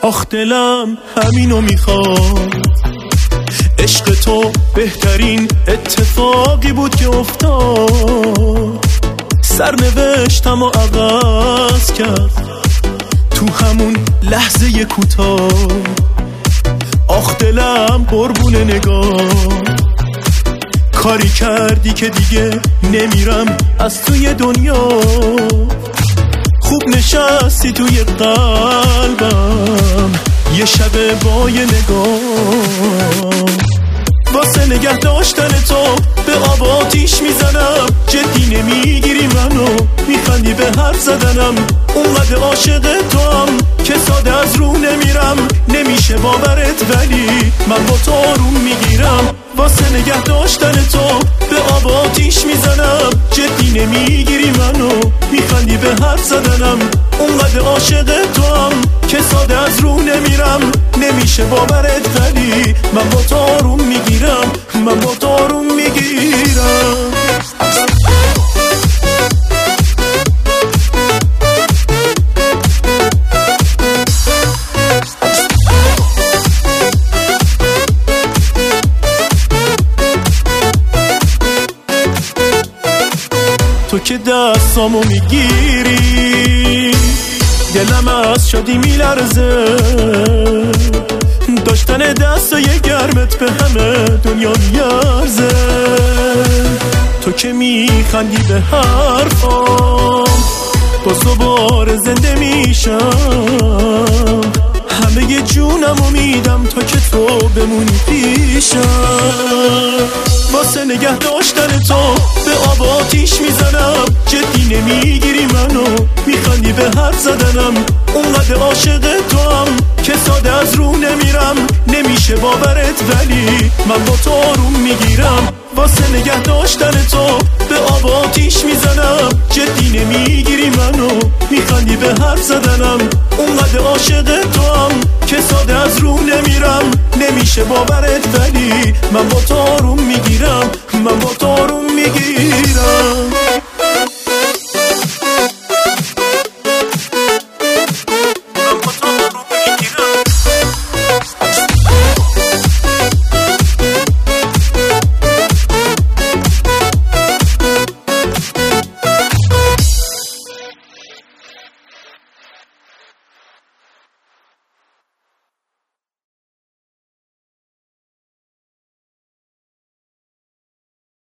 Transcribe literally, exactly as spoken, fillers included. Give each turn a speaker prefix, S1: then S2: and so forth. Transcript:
S1: آخ دلم همینو میخواد، عشق تو بهترین اتفاقی بود که افتاد. سرنوشتم و عوض کرد تو همون لحظه کوتاه. آخ دلم قربون نگاه، کاری کردی که دیگه نمیرم از توی دنیا. خوب نشستی توی قلبم یه شب با یه نگاه. واسه نگه داشتن تو به آب آتیش میزنم. جدی نمیگیری منو، میخندی به حرف زدنم. اونقدر عاشق تو هم که ساده از رو نمیرم. نمیشه باورت ولی من با تو آروم میگیرم. واسه نگه داشتن تو به آب آتیش میزنم. جدی نمیگیری منو، میخندی به حرف زدنم. اونقدر عاشق تو هم که ساده از رو نمیرم. نمیشه باورت ولی من با تو آروم میگیرم. من با تو آروم میگیرم. تو که دستامو میگیری دلم از شادی میلرزه. داشتن دستای گرمت به همه دنیا میارزه. تو که میخندی به حرفام باز دوباره زنده میشم. همه جونمو میدم تا که تو بمونی پیشم. واسه نگه داشتن تو به آب آتیش میزنم. جدی نمیگیری منو، میخندی به حرف زدنم. اونقدر عاشق تو هم که ساده از رو نمیرم. نمیشه باورت ولی من با تو آروم میگیرم. واسه نگه داشتن تو به آب آتیش میزنم. جدی نمیگیری منو، میخندی به حرف زدنم. اونقدر عاشق تو هم که ساده از رو نمیرم. نمیشه باورت ولی من با تو آروم میگیرم. من با تو آروم میگیرم.